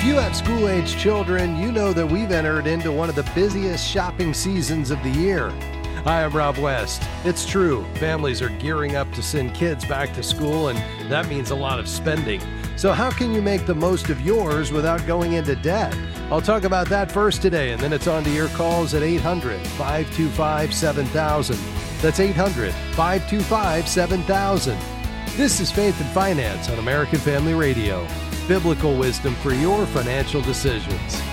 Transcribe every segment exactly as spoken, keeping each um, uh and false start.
If you have school-age children, you know that we've entered into one of the busiest shopping seasons of the year. Hi, I'm Rob West. It's true, families are gearing up to send kids back to school, and that means a lot of spending. So how can you make the most of yours without going into debt? I'll talk about that first today, and then it's on to your calls at eight hundred, five two five, seven thousand. That's eight hundred, five two five, seven thousand. This is Faith and Finance on American Family Radio. Biblical wisdom for your financial decisions.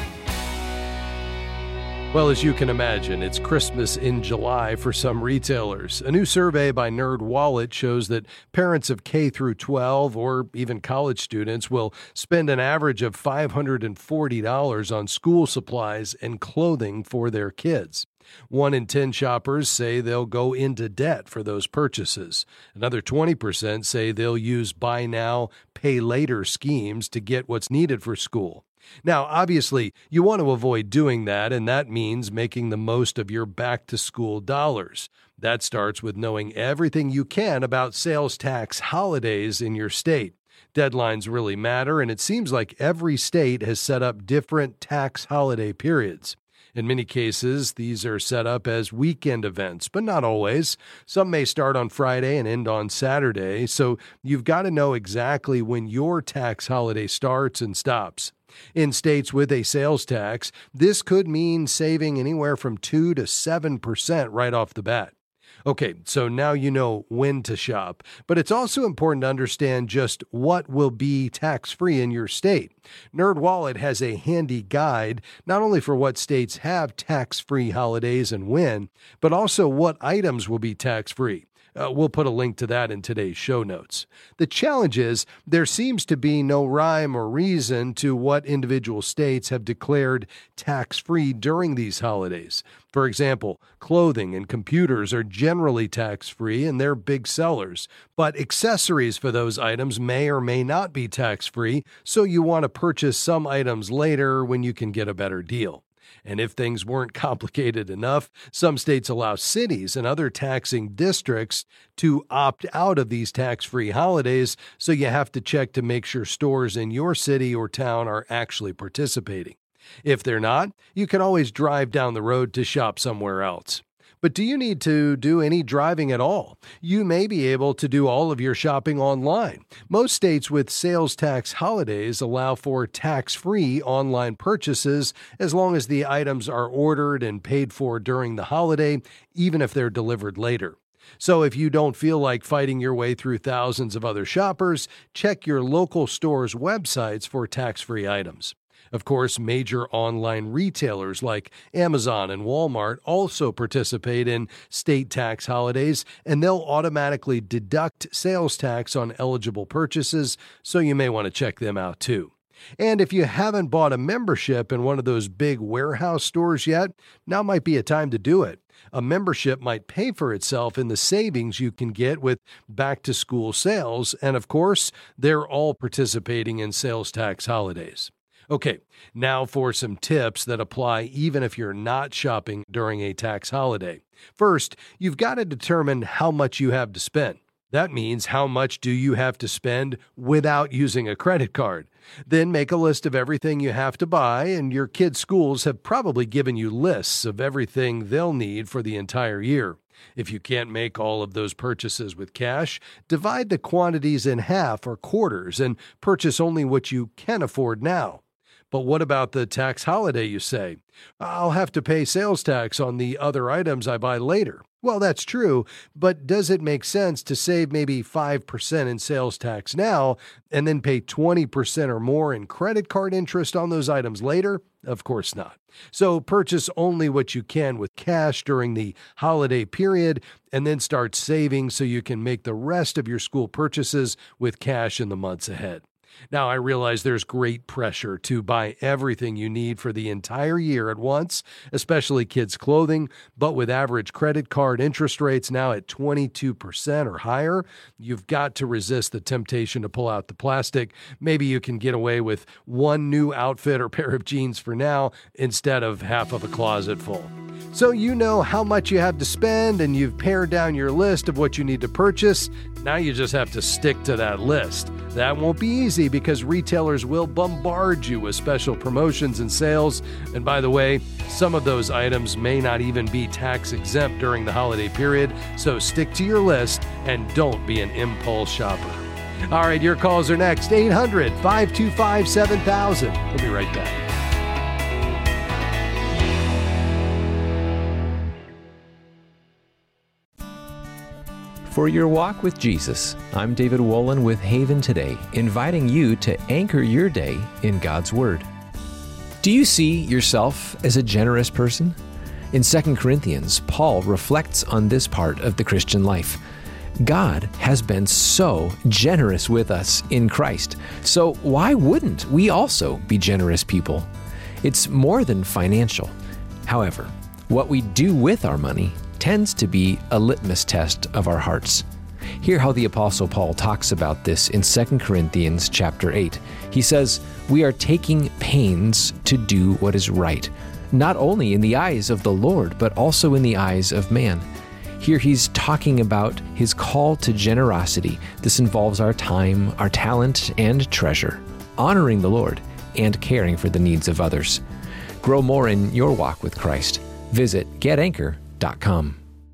Well, as you can imagine, it's Christmas in July for some retailers. A new survey by NerdWallet shows that parents of K through twelve or even college students will spend an average of five hundred forty dollars on school supplies and clothing for their kids. One in ten shoppers say they'll go into debt for those purchases. Another twenty percent say they'll use buy now, pay later schemes to get what's needed for school. Now, obviously, you want to avoid doing that, and that means making the most of your back-to-school dollars. That starts with knowing everything you can about sales tax holidays in your state. Deadlines really matter, and it seems like every state has set up different tax holiday periods. In many cases, these are set up as weekend events, but not always. Some may start on Friday and end on Saturday, so you've got to know exactly when your tax holiday starts and stops. In states with a sales tax, this could mean saving anywhere from two to seven percent right off the bat. Okay, so now you know when to shop, but it's also important to understand just what will be tax-free in your state. NerdWallet has a handy guide, not only for what states have tax-free holidays and when, but also what items will be tax-free. Uh, we'll put a link to that in today's show notes. The challenge is there seems to be no rhyme or reason to what individual states have declared tax-free during these holidays. For example, clothing and computers are generally tax-free and they're big sellers, but accessories for those items may or may not be tax-free, so you want to purchase some items later when you can get a better deal. And if things weren't complicated enough, some states allow cities and other taxing districts to opt out of these tax-free holidays, so you have to check to make sure stores in your city or town are actually participating. If they're not, you can always drive down the road to shop somewhere else. But do you need to do any driving at all? You may be able to do all of your shopping online. Most states with sales tax holidays allow for tax-free online purchases as long as the items are ordered and paid for during the holiday, even if they're delivered later. So if you don't feel like fighting your way through thousands of other shoppers, check your local store's websites for tax-free items. Of course, major online retailers like Amazon and Walmart also participate in state tax holidays, and they'll automatically deduct sales tax on eligible purchases, so you may want to check them out too. And if you haven't bought a membership in one of those big warehouse stores yet, now might be a time to do it. A membership might pay for itself in the savings you can get with back-to-school sales, and of course, they're all participating in sales tax holidays. Okay, now for some tips that apply even if you're not shopping during a tax holiday. First, you've got to determine how much you have to spend. That means how much do you have to spend without using a credit card. Then make a list of everything you have to buy, and your kids' schools have probably given you lists of everything they'll need for the entire year. If you can't make all of those purchases with cash, divide the quantities in half or quarters and purchase only what you can afford now. But what about the tax holiday, you say? I'll have to pay sales tax on the other items I buy later. Well, that's true, but does it make sense to save maybe five percent in sales tax now and then pay twenty percent or more in credit card interest on those items later? Of course not. So purchase only what you can with cash during the holiday period and then start saving so you can make the rest of your school purchases with cash in the months ahead. Now, I realize there's great pressure to buy everything you need for the entire year at once, especially kids' clothing, but with average credit card interest rates now at twenty-two percent or higher, you've got to resist the temptation to pull out the plastic. Maybe you can get away with one new outfit or pair of jeans for now instead of half of a closet full. So you know how much you have to spend and you've pared down your list of what you need to purchase. Now you just have to stick to that list. That won't be easy. easy because retailers will bombard you with special promotions and sales. And by the way, some of those items may not even be tax exempt during the holiday period, so stick to your list and don't be an impulse shopper. All right, your calls are next. eight hundred, five two five, seven thousand. We'll be right back. For your walk with Jesus, I'm David Wolin with Haven Today, inviting you to anchor your day in God's Word. Do you see yourself as a generous person? In Second Corinthians, Paul reflects on this part of the Christian life. God has been so generous with us in Christ, so why wouldn't we also be generous people? It's more than financial. However, what we do with our money tends to be a litmus test of our hearts. Hear how the Apostle Paul talks about this in Second Corinthians chapter eight. He says, "We are taking pains to do what is right, not only in the eyes of the Lord, but also in the eyes of man." Here he's talking about his call to generosity. This involves our time, our talent, and treasure, honoring the Lord and caring for the needs of others. Grow more in your walk with Christ. Visit get anchor dot com.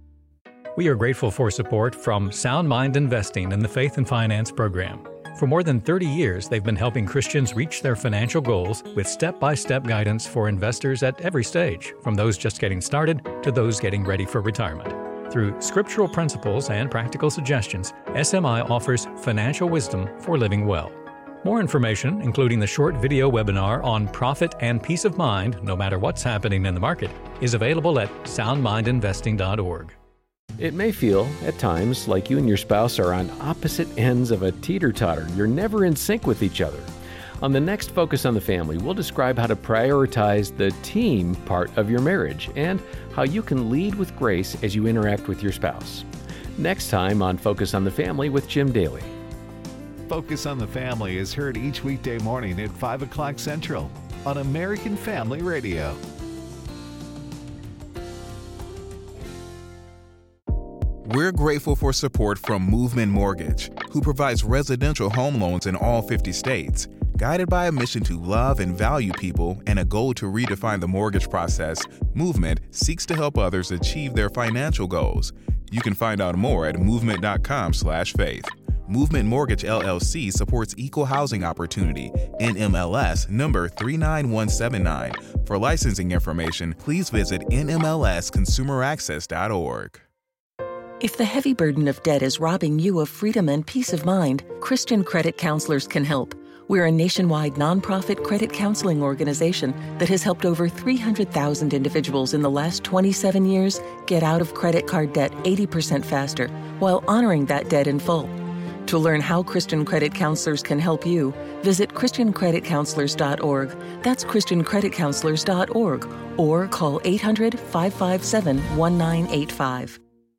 We are grateful for support from Sound Mind Investing in the Faith and Finance program. For more than thirty years, they've been helping Christians reach their financial goals with step-by-step guidance for investors at every stage, from those just getting started to those getting ready for retirement. Through scriptural principles and practical suggestions, S M I offers financial wisdom for living well. More information, including the short video webinar on profit and peace of mind, no matter what's happening in the market, is available at sound mind investing dot org. It may feel, at times, like you and your spouse are on opposite ends of a teeter-totter. You're never in sync with each other. On the next Focus on the Family, we'll describe how to prioritize the team part of your marriage and how you can lead with grace as you interact with your spouse. Next time on Focus on the Family with Jim Daly. Focus on the Family is heard each weekday morning at five o'clock Central on American Family Radio. We're grateful for support from Movement Mortgage, who provides residential home loans in all fifty states. Guided by a mission to love and value people and a goal to redefine the mortgage process, Movement seeks to help others achieve their financial goals. You can find out more at movement dot com slash faith. Movement Mortgage L L C supports equal housing opportunity, N M L S number three nine one seven nine. For licensing information, please visit N M L S consumer access dot org. If the heavy burden of debt is robbing you of freedom and peace of mind, Christian Credit Counselors can help. We're a nationwide nonprofit credit counseling organization that has helped over three hundred thousand individuals in the last twenty-seven years get out of credit card debt eighty percent faster while honoring that debt in full. To learn how Christian Credit Counselors can help you, visit christian credit counselors dot org. That's christian credit counselors dot org or call eight hundred, five five seven, one nine eight five.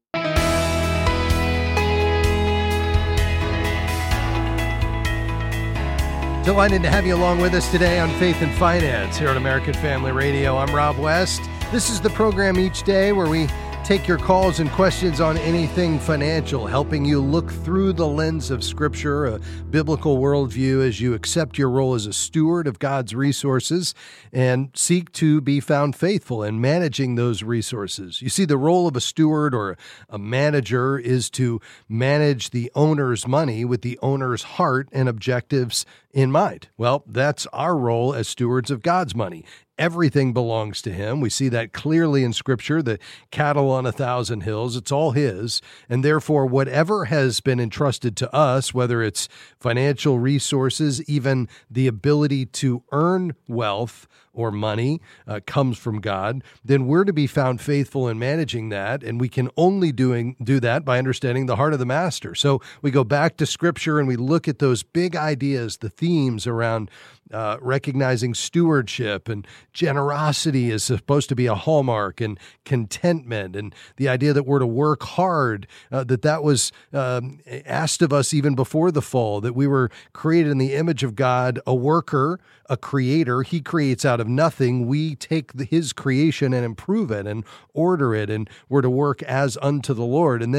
Delighted to have you along with us today on Faith and Finance here on American Family Radio. I'm Rob West. This is the program each day where we take your calls and questions on anything financial, helping you look through the lens of Scripture, a biblical worldview, as you accept your role as a steward of God's resources and seek to be found faithful in managing those resources. You see, the role of a steward or a manager is to manage the owner's money with the owner's heart and objectives in mind. Well, that's our role as stewards of God's money. Everything belongs to him. We see that clearly in Scripture, the cattle on a thousand hills, it's all his. And therefore, whatever has been entrusted to us, whether it's financial resources, even the ability to earn wealth or money, uh, comes from God, then we're to be found faithful in managing that. And we can only doing do that by understanding the heart of the master. So we go back to Scripture and we look at those big ideas, the themes around Uh, recognizing stewardship and generosity is supposed to be a hallmark, and contentment, and the idea that we're to work hard, uh, that that was um, asked of us even before the fall, that we were created in the image of God, a worker, a creator. He creates out of nothing. We take the, his creation and improve it and order it, and we're to work as unto the Lord. And then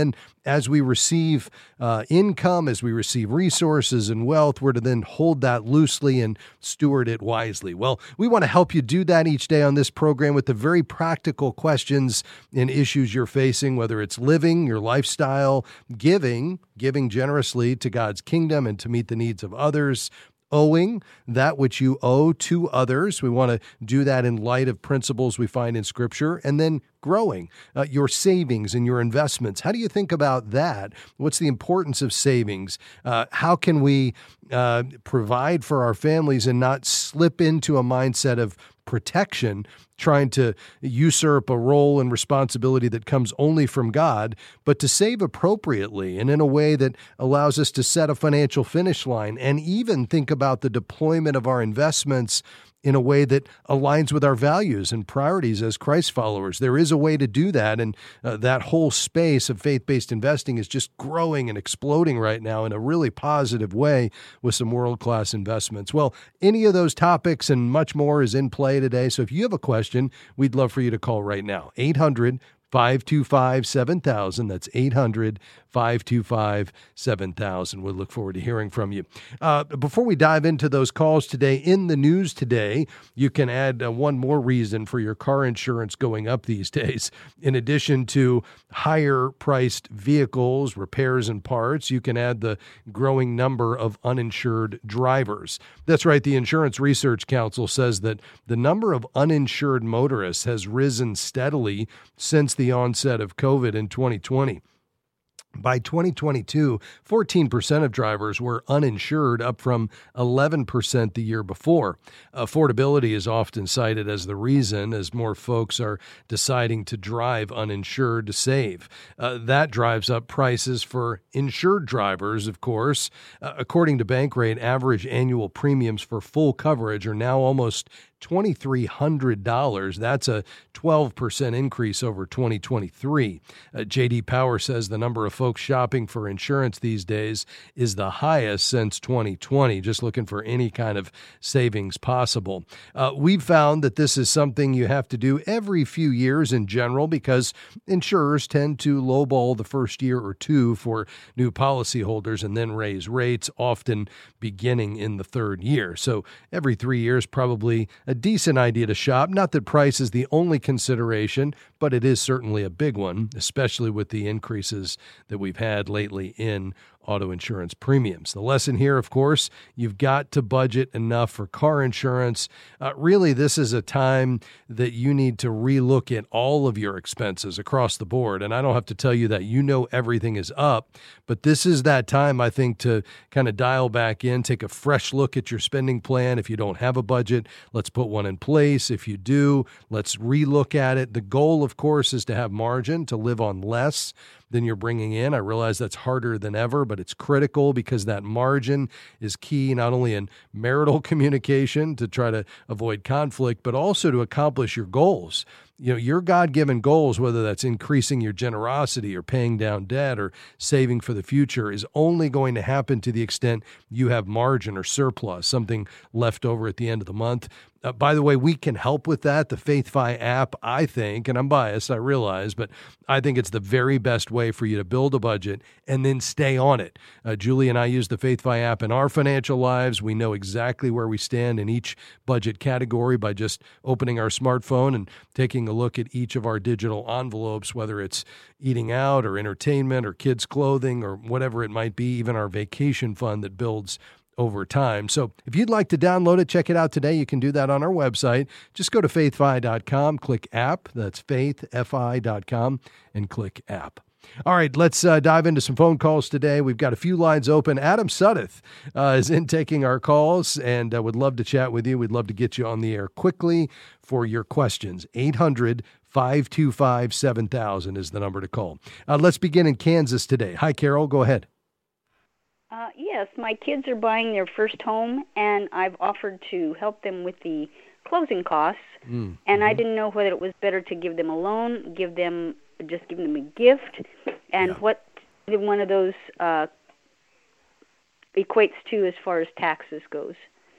as we receive uh, income, as we receive resources and wealth, we're to then hold that loosely and steward it wisely. Well, we want to help you do that each day on this program with the very practical questions and issues you're facing, whether it's living, your lifestyle, giving, giving generously to God's kingdom and to meet the needs of others, owing that which you owe to others. We want to do that in light of principles we find in Scripture, and then growing uh, your savings and your investments. How do you think about that? What's the importance of savings? Uh, how can we uh, provide for our families and not slip into a mindset of protection, trying to usurp a role and responsibility that comes only from God, but to save appropriately and in a way that allows us to set a financial finish line and even think about the deployment of our investments in a way that aligns with our values and priorities as Christ followers. There is a way to do that, and uh, that whole space of faith-based investing is just growing and exploding right now in a really positive way with some world-class investments. Well, any of those topics and much more is in play today, so if you have a question, we'd love for you to call right now. eight hundred, five two five, seven thousand. That's eight hundred, five two five, seven thousand. We'll look forward to hearing from you. Uh, before we dive into those calls today, in the news today, you can add uh, one more reason for your car insurance going up these days. In addition to higher priced vehicles, repairs, and parts, you can add the growing number of uninsured drivers. That's right. The Insurance Research Council says that the number of uninsured motorists has risen steadily since the onset of COVID in twenty twenty. By twenty twenty-two, fourteen percent of drivers were uninsured, up from eleven percent the year before. Affordability is often cited as the reason, as more folks are deciding to drive uninsured to save. Uh, that drives up prices for insured drivers, of course. Uh, according to Bankrate, average annual premiums for full coverage are now almost two thousand three hundred dollars. That's a twelve percent increase over twenty twenty-three. Uh, J D Power says the number of folks shopping for insurance these days is the highest since twenty twenty, just looking for any kind of savings possible. Uh, we've found that this is something you have to do every few years in general because insurers tend to lowball the first year or two for new policyholders and then raise rates, often beginning in the third year. So every three years, probably a decent idea to shop. Not that price is the only consideration, but it is certainly a big one, especially with the increases that we've had lately in auto insurance premiums. The lesson here, of course, you've got to budget enough for car insurance. Uh, really, this is a time that you need to relook at all of your expenses across the board. And I don't have to tell you that you know everything is up, but this is that time, I think, to kind of dial back in, take a fresh look at your spending plan. If you don't have a budget, let's put one in place. If you do, let's relook at it. The goal, of course, is to have margin, to live on less than you're bringing in. I realize that's harder than ever, but it's critical because that margin is key not only in marital communication to try to avoid conflict, but also to accomplish your goals. You know, your God-given goals, whether that's increasing your generosity or paying down debt or saving for the future, is only going to happen to the extent you have margin or surplus, something left over at the end of the month. Uh, by the way, we can help with that. The FaithFi app, I think, and I'm biased, I realize, but I think it's the very best way for you to build a budget and then stay on it. Uh, Julie and I use the FaithFi app in our financial lives. We know exactly where we stand in each budget category by just opening our smartphone and taking a look at each of our digital envelopes, whether it's eating out or entertainment or kids' clothing or whatever it might be, even our vacation fund that builds over time. So if you'd like to download it, check it out today. You can do that on our website. Just go to faith fi dot com, click app. That's faith fi dot com, and click app. All right, let's uh, dive into some phone calls today. We've got a few lines open. Adam Suddeth uh, is in taking our calls and uh, would love to chat with you. We'd love to get you on the air quickly for your questions. eight hundred, five two five, seven thousand is the number to call. Uh, let's begin in Kansas today. Hi, Carol. Go ahead. Uh, yes, my kids are buying their first home, and I've offered to help them with the closing costs, mm, and mm-hmm. I didn't know whether it was better to give them a loan, give them just give them a gift, and yeah. what one of those uh, equates to as far as taxes goes.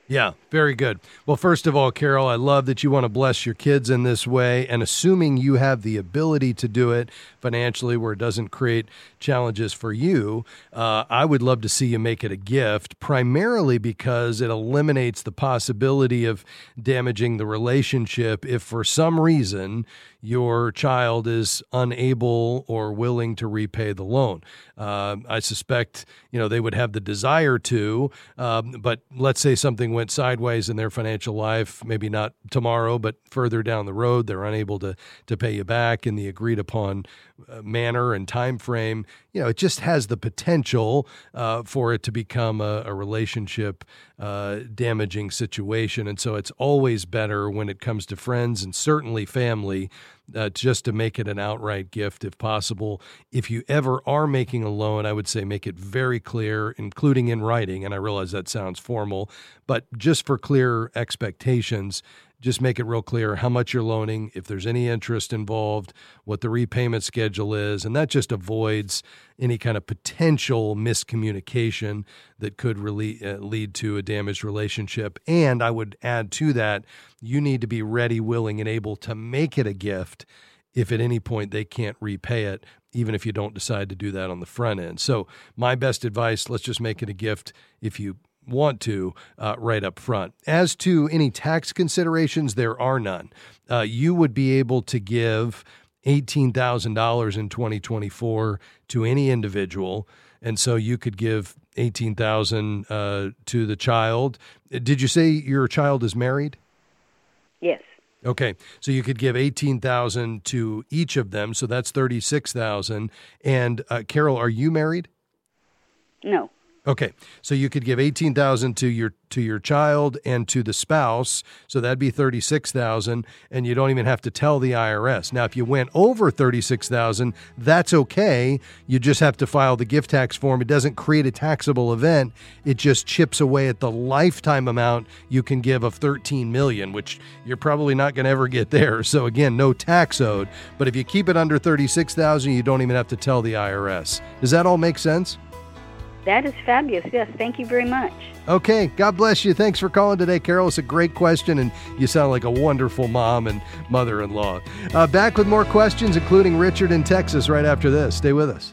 Yeah, very good. Well, first of all, Carol, I love that you want to bless your kids in this way, and assuming you have the ability to do it financially where it doesn't create challenges for you, uh, I would love to see you make it a gift, primarily because it eliminates the possibility of damaging the relationship if for some reason your child is unable or willing to repay the loan. Uh, I suspect, you know, they would have the desire to, um, but let's say something went sideways in their financial life, maybe not tomorrow, but further down the road, they're unable to to pay you back in the agreed upon uh, manner and time frame. You know, it just has the potential uh, for it to become a, a relationship uh, damaging situation. And so it's always better when it comes to friends and certainly family uh, just to make it an outright gift if possible. If you ever are making a loan, I would say make it very clear, including in writing. And I realize that sounds formal, but just for clear expectations, just make it real clear how much you're loaning, if there's any interest involved, what the repayment schedule is, and that just avoids any kind of potential miscommunication that could really uh, lead to a damaged relationship. And I would add to that, you need to be ready, willing, and able to make it a gift if at any point they can't repay it, even if you don't decide to do that on the front end. So my best advice, let's just make it a gift if you want to uh, right up front. As to any tax considerations, there are none. Uh, you would be able to give eighteen thousand dollars in twenty twenty-four to any individual, and so you could give eighteen thousand dollars uh, to the child. Did you say your child is married? Yes. Okay, so you could give eighteen thousand dollars to each of them, so that's thirty-six thousand dollars. And uh, Carol, are you married? No. Okay, so you could give eighteen thousand dollars to your to your child and to the spouse, so that'd be thirty-six thousand dollars, and you don't even have to tell the I R S. Now, if you went over thirty-six thousand dollars, that's okay. You just have to file the gift tax form. It doesn't create a taxable event. It just chips away at the lifetime amount you can give of thirteen million dollars, which you're probably not going to ever get there. So again, no tax owed. But if you keep it under thirty-six thousand dollars, you don't even have to tell the I R S. Does that all make sense? That is fabulous. Yes, thank you very much. Okay, God bless you. Thanks for calling today, Carol. It's a great question, and you sound like a wonderful mom and mother-in-law. Uh, back with more questions, including Richard in Texas, right after this. Stay with us.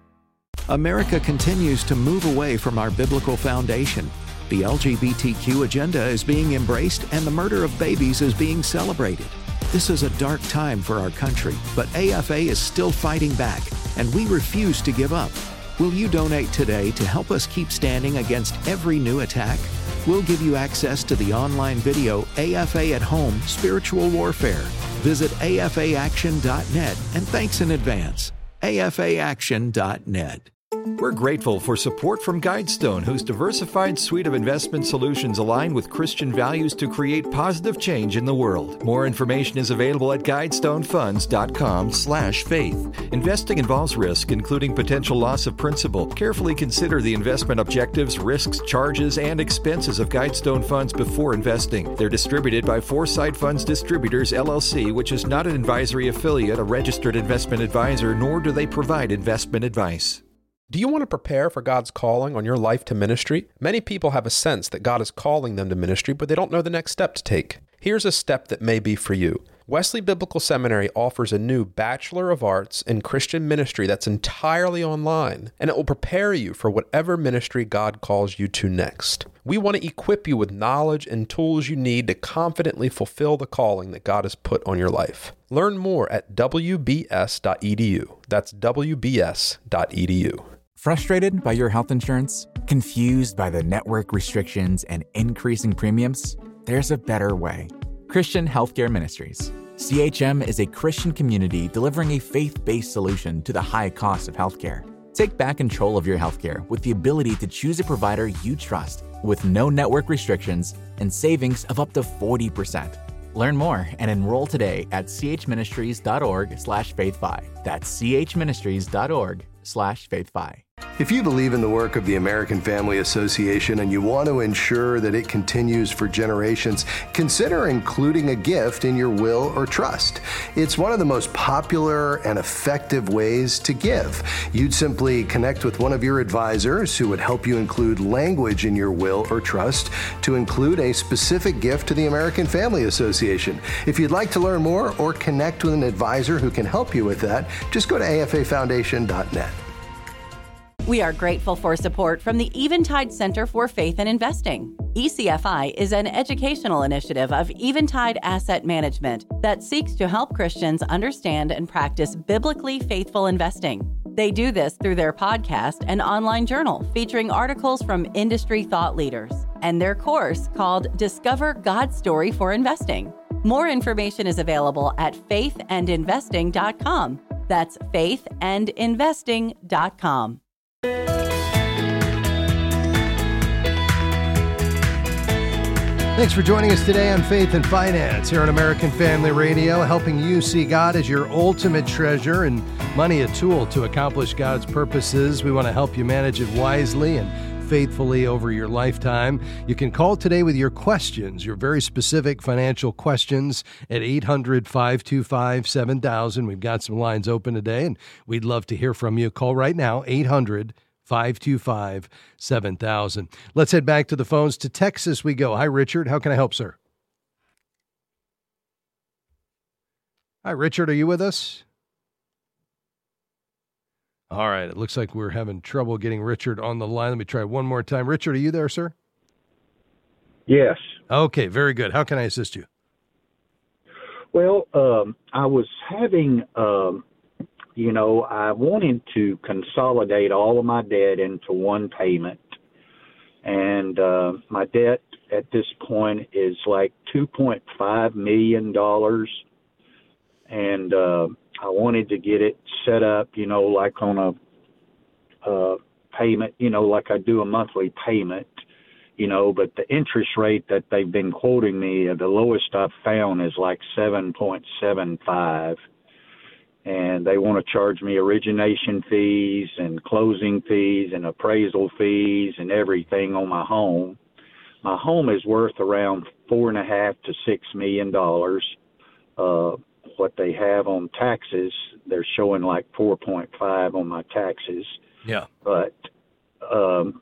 America continues to move away from our biblical foundation. The L G B T Q agenda is being embraced, and the murder of babies is being celebrated. This is a dark time for our country, but A F A is still fighting back, and we refuse to give up. Will you donate today to help us keep standing against every new attack? We'll give you access to the online video A F A at Home Spiritual Warfare. Visit A F A action dot net, and thanks in advance. A F A action dot net. We're grateful for support from Guidestone, whose diversified suite of investment solutions align with Christian values to create positive change in the world. More information is available at guidestonefunds dot com slash faith. Investing involves risk, including potential loss of principal. Carefully consider the investment objectives, risks, charges, and expenses of Guidestone Funds before investing. They're distributed by Foresight Funds Distributors, L L C, which is not an advisory affiliate, a registered investment advisor, nor do they provide investment advice. Do you want to prepare for God's calling on your life to ministry? Many people have a sense that God is calling them to ministry, but they don't know the next step to take. Here's a step that may be for you. Wesley Biblical Seminary offers a new Bachelor of Arts in Christian Ministry that's entirely online, and it will prepare you for whatever ministry God calls you to next. We want to equip you with knowledge and tools you need to confidently fulfill the calling that God has put on your life. Learn more at w b s dot e d u. That's w b s dot e d u. Frustrated by your health insurance? Confused by the network restrictions and increasing premiums? There's a better way. Christian Healthcare Ministries. C H M is a Christian community delivering a faith-based solution to the high cost of healthcare. Take back control of your healthcare with the ability to choose a provider you trust with no network restrictions and savings of up to forty percent. Learn more and enroll today at chministries dot org slash faithfi. That's chministries dot org slash faithfi. If you believe in the work of the American Family Association and you want to ensure that it continues for generations, consider including a gift in your will or trust. It's one of the most popular and effective ways to give. You'd simply connect with one of your advisors who would help you include language in your will or trust to include a specific gift to the American Family Association. If you'd like to learn more or connect with an advisor who can help you with that, just go to A F A foundation dot net. We are grateful for support from the Eventide Center for Faith and Investing. E C F I is an educational initiative of Eventide Asset Management that seeks to help Christians understand and practice biblically faithful investing. They do this through their podcast and online journal featuring articles from industry thought leaders and their course called Discover God's Story for Investing. More information is available at faith and investing dot com. That's faith and investing dot com. Thanks for joining us today on Faith and Finance here on American Family Radio, helping you see God as your ultimate treasure and money a tool to accomplish God's purposes. We want to help you manage it wisely and faithfully over your lifetime. You can call today with your questions, your very specific financial questions at eight hundred, five two five, seven thousand. We've got some lines open today, and we'd love to hear from you. Call right now, eight hundred, five two five, seven thousand. Let's head back to the phones. To Texas we go. Hi, Richard. How can I help, sir? Hi, Richard. Are you with us? All right. It looks like we're having trouble getting Richard on the line. Let me try one more time. Richard, are you there, sir? Yes. Okay, very good. How can I assist you? Well, um, I was having... Um, You know, I wanted to consolidate all of my debt into one payment. And uh, my debt at this point is like two point five million dollars. And uh, I wanted to get it set up, you know, like on a uh, payment, you know, like I do a monthly payment, you know, but the interest rate that they've been quoting me, the lowest I've found is like seven point seven five. And they want to charge me origination fees and closing fees and appraisal fees and everything on my home. My home is worth around four and a half to six million dollars. Uh, what they have on taxes, they're showing like four point five on my taxes. Yeah. But um,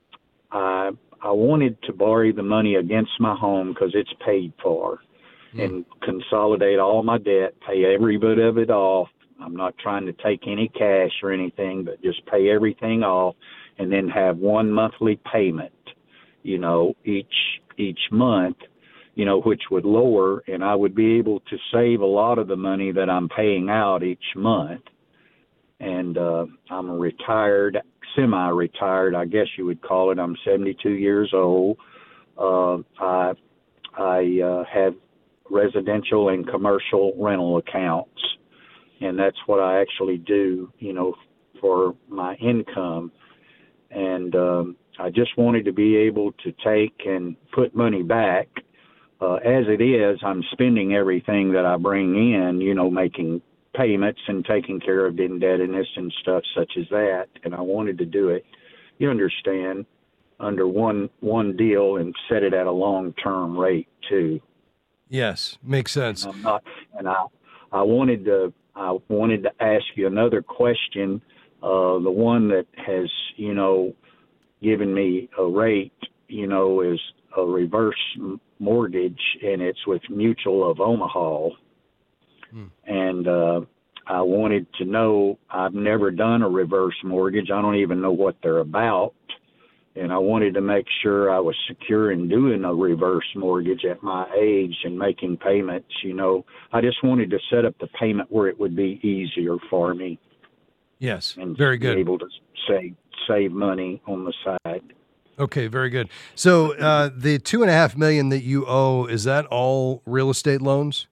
I I wanted to borrow the money against my home because it's paid for. And consolidate all my debt, pay every bit of it off. I'm not trying to take any cash or anything, but just pay everything off and then have one monthly payment, you know, each each month, you know, which would lower, and I would be able to save a lot of the money that I'm paying out each month. And uh, I'm a retired, semi-retired, I guess you would call it. I'm seventy-two years old. Uh, I, I uh, have residential and commercial rental accounts, and that's what I actually do, you know, for my income. And um, I just wanted to be able to take and put money back. Uh, as it is, I'm spending everything that I bring in, you know, making payments and taking care of indebtedness and stuff such as that. And I wanted to do it, you understand, under one one deal and set it at a long-term rate too. Yes, makes sense. I'm not, and I, I wanted to, I wanted to ask you another question. Uh, the one that has, you know, given me a rate, you know, is a reverse mortgage, and it's with Mutual of Omaha. Hmm. And uh, I wanted to know, I've never done a reverse mortgage. I don't even know what they're about. And I wanted to make sure I was secure in doing a reverse mortgage at my age and making payments. You know, I just wanted to set up the payment where it would be easier for me. Yes, and very good. Be able to save save money on the side. Okay, very good. So uh, the two and a half million that you owe, is that all real estate loans?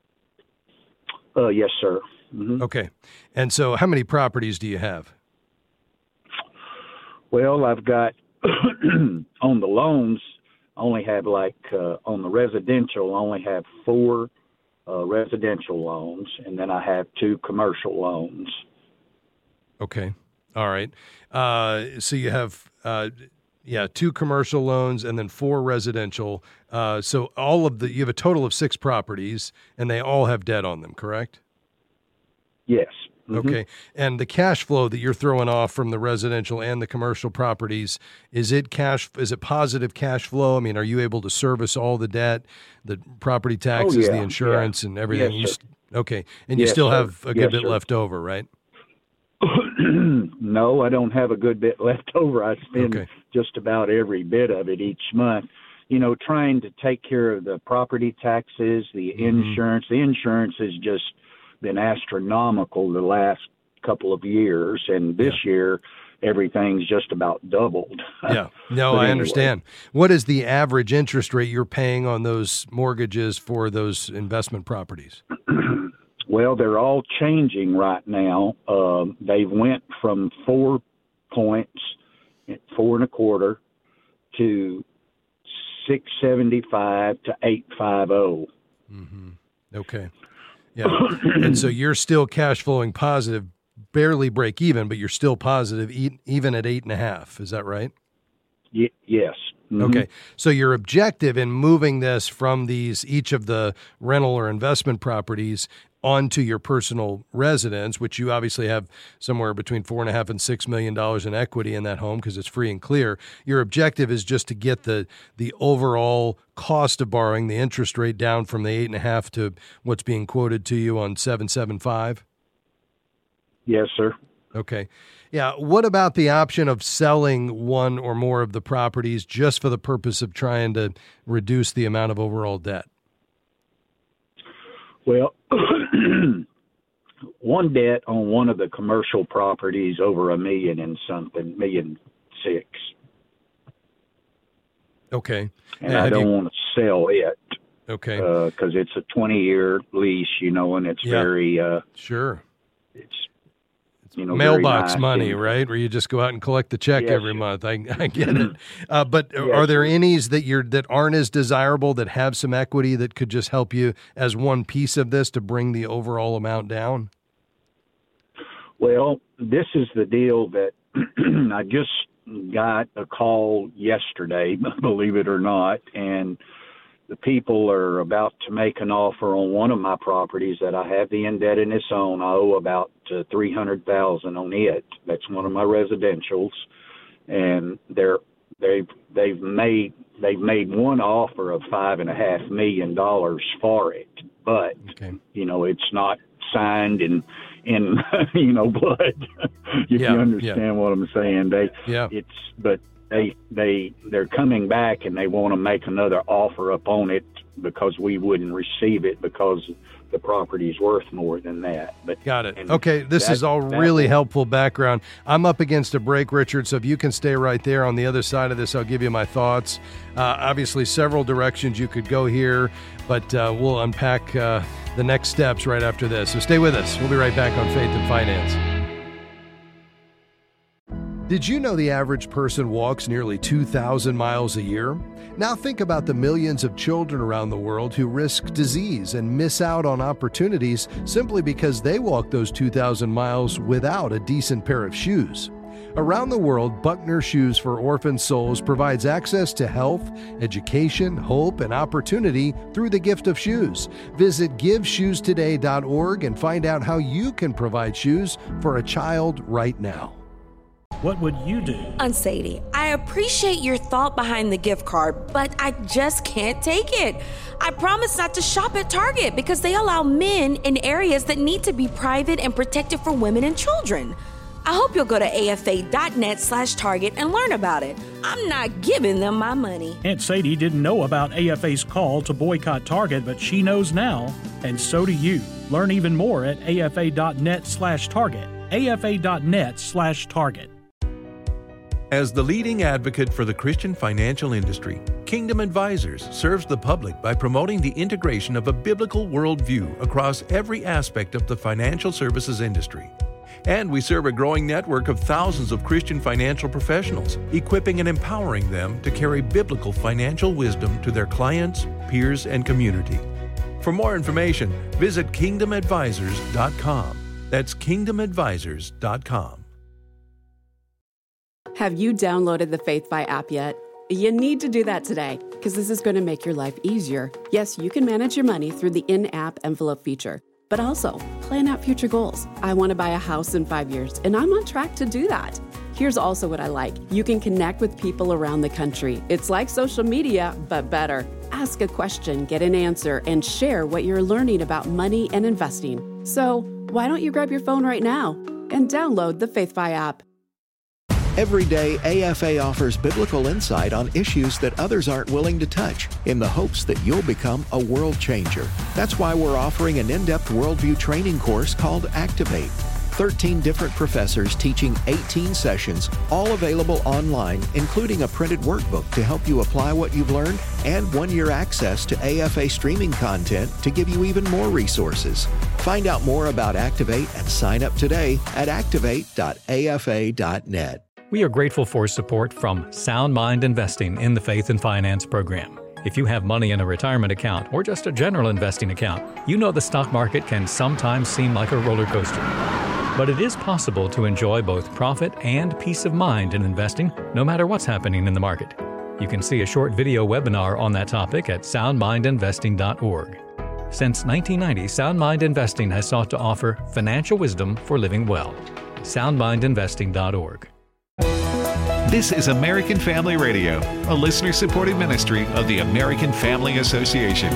Uh, yes, sir. Mm-hmm. Okay, and so how many properties do you have? Well, I've got. On the loans, I only have like, uh, on the residential, I only have four uh, residential loans, and then I have two commercial loans. Okay. All right. Uh, so you have, uh, yeah, two commercial loans and then four residential. Uh, so all of the, you have a total of six properties and they all have debt on them, correct? Yes. Mm-hmm. Okay. And the cash flow that you're throwing off from the residential and the commercial properties, is it cash, is it positive cash flow? I mean, are you able to service all the debt, the property taxes, oh, yeah. the insurance yeah. and everything? Yes, you, okay. And you yes, still sir. have a good yes, bit sir. left over, right? No, I don't have a good bit left over. I spend Okay. just about every bit of it each month, you know, trying to take care of the property taxes, the Mm-hmm. insurance. The insurance has just been astronomical the last couple of years, and this Yeah. year everything's just about doubled. Yeah. No, But I anyway. understand. What is the average interest rate you're paying on those mortgages for those investment properties? Well, they're all changing right now. Um, they went from four points, four and a quarter, to six seventy-five to eight five zero. Mm-hmm. Okay. Yeah. And so you're still cash flowing positive, barely break even, but you're still positive e- even at eight and a half. Is that right? Y- yes. Mm-hmm. Okay. So your objective in moving this from these, each of the rental or investment properties onto your personal residence, which you obviously have somewhere between four and a half and six million dollars in equity in that home because it's free and clear. Your objective is just to get the the overall cost of borrowing, the interest rate down from the eight and a half to what's being quoted to you on seven seven five. Yes, sir. Okay. Yeah. What about the option of selling one or more of the properties just for the purpose of trying to reduce the amount of overall debt? Well, one debt on one of the commercial properties over a million and something, million six. Okay. And Yeah, I have don't you- want to sell it. Okay. Because it's a twenty-year lease, you know, and it's Yeah. very, uh, Sure. it's, you know, very Mailbox nice money, and- right? Where you just go out and collect the check Yes, every sir. month. I, I get it. Uh, but Yes, are there sir. any's that you're that aren't as desirable that have some equity that could just help you as one piece of this to bring the overall amount down? Well, this is the deal that I just got a call yesterday, believe it or not, and the people are about to make an offer on one of my properties that I have the indebtedness on. I owe about uh, three hundred thousand on it. That's one of my residentials, and they're they've they've made they've made one offer of five and a half million dollars for it, but Okay. you know it's not signed in in you know blood. If Yeah, you understand yeah. what I'm saying, they Yeah. it's but they they they're coming back and they want to make another offer up on it because we wouldn't receive it because the property's worth more than that. But Got it. and Okay, this that- is all that really will- helpful background. I'm up against a break, Richard, so if you can stay right there on the other side of this, I'll give you my thoughts. Uh, obviously, several directions you could go here, but uh, we'll unpack uh, the next steps right after this. So stay with us. We'll be right back on Faith and Finance. Did you know the average person walks nearly two thousand miles a year? Now think about the millions of children around the world who risk disease and miss out on opportunities simply because they walk those two thousand miles without a decent pair of shoes. Around the world, Buckner Shoes for Orphan Souls provides access to health, education, hope, and opportunity through the gift of shoes. Visit give shoes today dot org and find out how you can provide shoes for a child right now. What would you do? Aunt Sadie, I appreciate your thought behind the gift card, but I just can't take it. I promise not to shop at Target because they allow men in areas that need to be private and protected for women and children. I hope you'll go to A F A dot net slash Target and learn about it. I'm not giving them my money. Aunt Sadie didn't know about A F A's call to boycott Target, but she knows now, and so do you. Learn even more at A F A dot net slash Target. A F A dot net slash Target. As the leading advocate for the Christian financial industry, Kingdom Advisors serves the public by promoting the integration of a biblical worldview across every aspect of the financial services industry. And we serve a growing network of thousands of Christian financial professionals, equipping and empowering them to carry biblical financial wisdom to their clients, peers, and community. For more information, visit kingdom advisors dot com. That's kingdom advisors dot com. Have you downloaded the FaithFi app yet? You need to do that today because this is going to make your life easier. Yes, you can manage your money through the in-app envelope feature, but also plan out future goals. I want to buy a house in five years, and I'm on track to do that. Here's also what I like. You can connect with people around the country. It's like social media, but better. Ask a question, get an answer, and share what you're learning about money and investing. So why don't you grab your phone right now and download the FaithFi app? Every day, A F A offers biblical insight on issues that others aren't willing to touch in the hopes that you'll become a world changer. That's why we're offering an in-depth worldview training course called Activate. thirteen different professors teaching eighteen sessions, all available online, including a printed workbook to help you apply what you've learned and one-year access to A F A streaming content to give you even more resources. Find out more about Activate and sign up today at activate dot a f a dot net. We are grateful for support from Sound Mind Investing in the Faith and Finance program. If you have money in a retirement account or just a general investing account, you know the stock market can sometimes seem like a roller coaster. But it is possible to enjoy both profit and peace of mind in investing, no matter what's happening in the market. You can see a short video webinar on that topic at sound mind investing dot org. Since nineteen ninety, Sound Mind Investing has sought to offer financial wisdom for living well. sound mind investing dot org. This is American Family Radio, a listener-supported ministry of the American Family Association.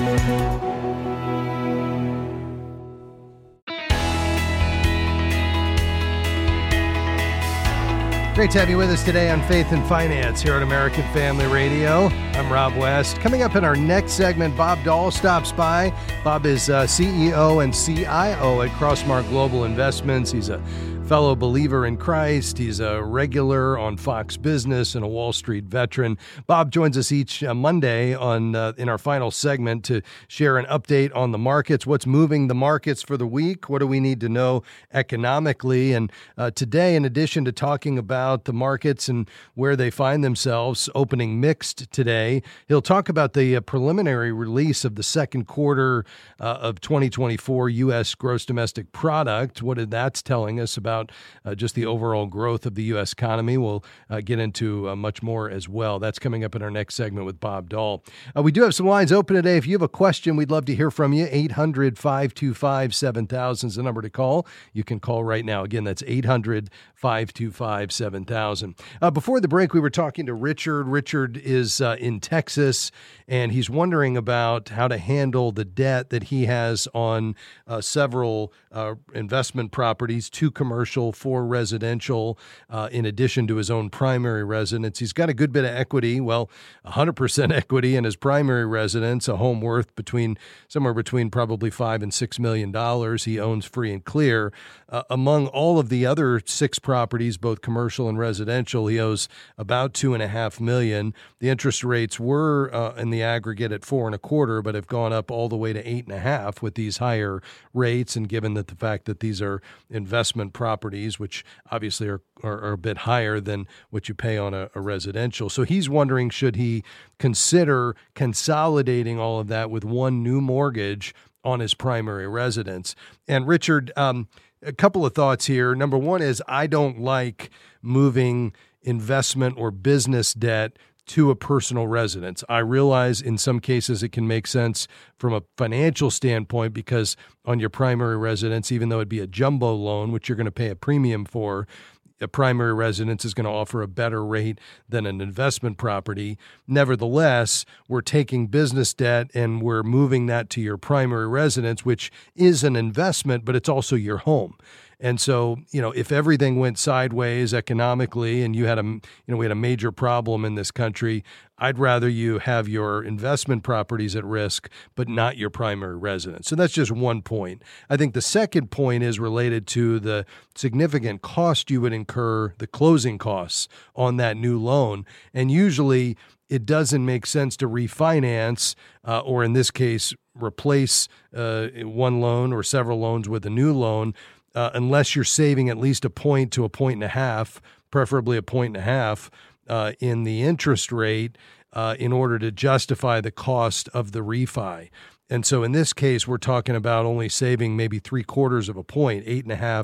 Great to have you with us today on Faith and Finance here at American Family Radio. I'm Rob West. Coming up in our next segment, Bob Dahl stops by. Bob is uh, C E O and C I O at Crossmark Global Investments. He's a fellow believer in Christ. He's a regular on Fox Business and a Wall Street veteran. Bob joins us each uh, Monday on uh, in our final segment to share an update on the markets, what's moving the markets for the week, what do we need to know economically. And uh, today, in addition to talking about the markets and where they find themselves, opening mixed today, he'll talk about the uh, preliminary release of the second quarter uh, of twenty twenty-four U S gross domestic product, what that's telling us about Uh, just the overall growth of the U S economy. We'll uh, get into uh, much more as well. That's coming up in our next segment with Bob Dahl. Uh, we do have some lines open today. If you have a question, we'd love to hear from you. eight hundred, five two five, seven thousand is the number to call. You can call right now. Again, that's eight hundred, five two five, seven thousand. Uh, before the break, we were talking to Richard. Richard is uh, in Texas, and he's wondering about how to handle the debt that he has on uh, several uh, investment properties, two commercial, four residential, uh, in addition to his own primary residence. He's got a good bit of equity, well, one hundred percent equity in his primary residence, a home worth between somewhere between probably five and six million dollars. He owns free and clear. Uh, among all of the other six properties, both commercial and residential, he owes about two and a half million. The interest rates were uh, in the aggregate at four and a quarter, but have gone up all the way to eight and a half with these higher rates. And given that the fact that these are investment properties, which obviously are, are, are a bit higher than what you pay on a, a residential. So he's wondering, should he consider consolidating all of that with one new mortgage on his primary residence? And Richard, um, a couple of thoughts here. Number one is I don't like moving investment or business debt to a personal residence. I realize in some cases it can make sense from a financial standpoint because on your primary residence, even though it'd be a jumbo loan, which you're going to pay a premium for, a primary residence is going to offer a better rate than an investment property. Nevertheless, we're taking business debt and we're moving that to your primary residence, which is an investment, but it's also your home. And so, you know, if everything went sideways economically and you had a, you know, we had a major problem in this country, I'd rather you have your investment properties at risk, but not your primary residence. So that's just one point. I think the second point is related to the significant cost you would incur, the closing costs on that new loan. And usually it doesn't make sense to refinance, uh, or in this case, replace uh, one loan or several loans with a new loan, Uh, unless you're saving at least a point to a point and a half, preferably a point and a half, uh, in the interest rate uh, in order to justify the cost of the refi. And so in this case, we're talking about only saving maybe three quarters of a point, eight and a half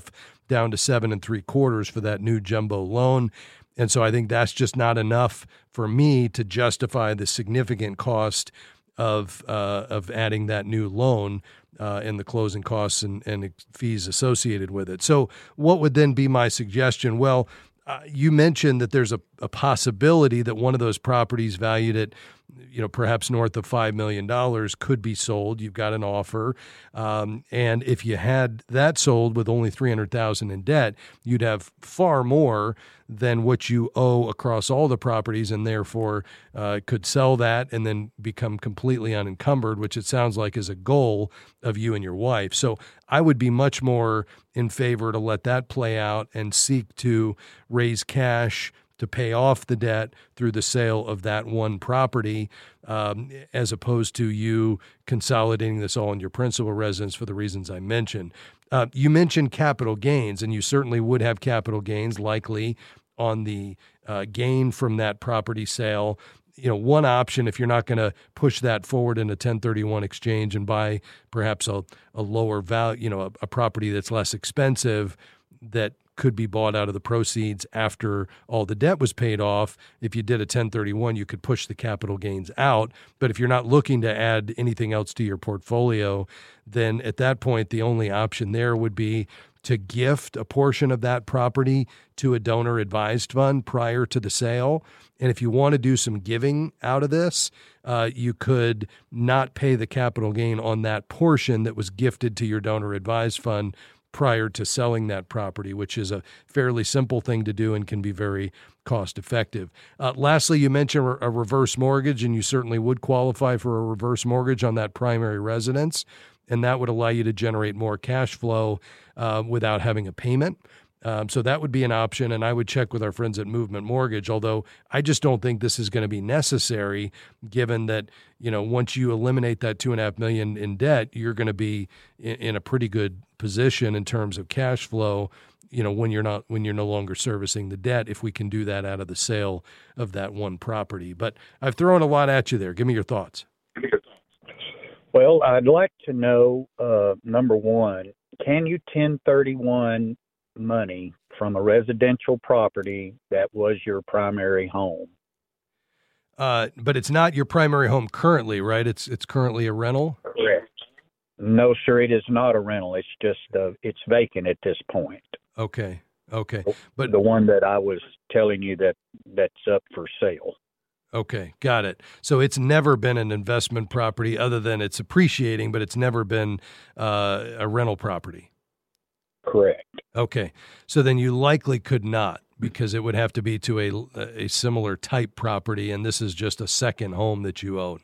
down to seven and three quarters for that new jumbo loan. And so I think that's just not enough for me to justify the significant cost of uh, of adding that new loan uh, and the closing costs and, and fees associated with it. So what would then be my suggestion? Well, uh, you mentioned that there's a, a possibility that one of those properties valued at, you know, perhaps north of five million dollars could be sold. You've got an offer. Um, and if you had that sold with only three hundred thousand dollars in debt, you'd have far more than what you owe across all the properties, and therefore uh, could sell that and then become completely unencumbered, which it sounds like is a goal of you and your wife. So I would be much more in favor to let that play out and seek to raise cash to pay off the debt through the sale of that one property, um, as opposed to you consolidating this all in your principal residence for the reasons I mentioned. Uh, you mentioned capital gains, and you certainly would have capital gains likely on the uh, gain from that property sale. You know, one option, if you're not going to push that forward in a ten thirty-one exchange and buy perhaps a, a lower value, you know, a, a property that's less expensive that could be bought out of the proceeds after all the debt was paid off. If you did a ten thirty-one, you could push the capital gains out. But if you're not looking to add anything else to your portfolio, then at that point, the only option there would be to gift a portion of that property to a donor-advised fund prior to the sale. And if you want to do some giving out of this, uh, you could not pay the capital gain on that portion that was gifted to your donor-advised fund prior to selling that property, which is a fairly simple thing to do and can be very cost-effective. Uh, lastly, you mentioned a reverse mortgage, and you certainly would qualify for a reverse mortgage on that primary residence, and that would allow you to generate more cash flow uh, without having a payment. Um, so that would be an option, and I would check with our friends at Movement Mortgage, although I just don't think this is going to be necessary, given that, you know, once you eliminate that two and a half million in debt, you're going to be in, in a pretty good position in terms of cash flow, you know, when you're not, when you're no longer servicing the debt, if we can do that out of the sale of that one property. But I've thrown a lot at you there. Give me your thoughts. Well, I'd like to know, uh, number one, can you ten thirty-one money from a residential property that was your primary home? Uh, but it's not your primary home currently, right? It's it's currently a rental? Correct. No, sir, it is not a rental. It's just uh, it's vacant at this point. Okay. Okay. But the one that I was telling you that that's up for sale. Okay, got it. So it's never been an investment property other than it's appreciating, but it's never been uh, a rental property. Correct. Okay. So then you likely could not, because it would have to be to a, a similar type property, and this is just a second home that you own.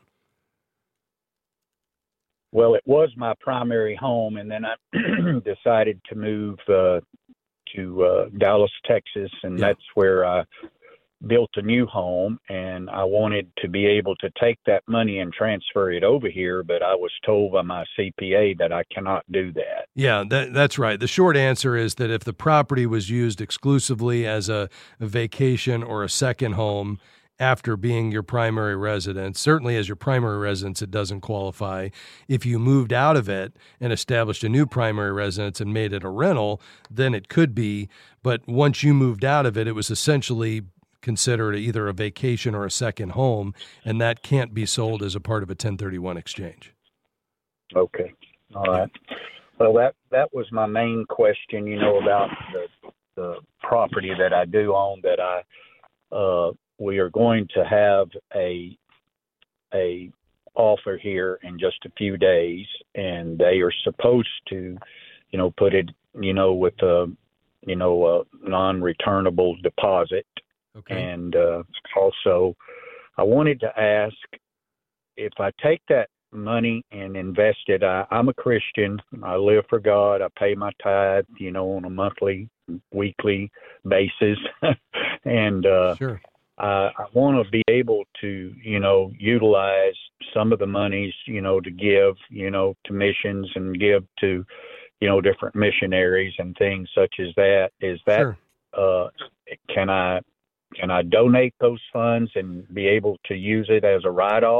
Well, it was my primary home, and then I decided to move uh, to uh, Dallas, Texas, and yeah. that's where I built a new home, and I wanted to be able to take that money and transfer it over here, but I was told by my C P A that I cannot do that. Yeah, that, that's right. The short answer is that if the property was used exclusively as a, a vacation or a second home after being your primary residence, certainly as your primary residence, it doesn't qualify. If you moved out of it and established a new primary residence and made it a rental, then it could be. But once you moved out of it, it was essentially considered either a vacation or a second home, and that can't be sold as a part of a ten thirty-one exchange. Okay. All right. Well, that, that was my main question, you know, about the, the property that I do own, that I, uh, we are going to have a, a offer here in just a few days, and they are supposed to, you know, put it, you know, with a, you know, a non-returnable deposit. Okay. And uh, also, I wanted to ask, if I take that money and invest it, I, I'm a Christian. I live for God. I pay my tithe, you know, on a monthly, weekly basis. and uh, sure. I, I want to be able to, you know, utilize some of the monies, you know, to give, you know, to missions and give to, you know, different missionaries and things such as that. Is that, sure. uh, can I, Can I donate those funds and be able to use it as a write-off?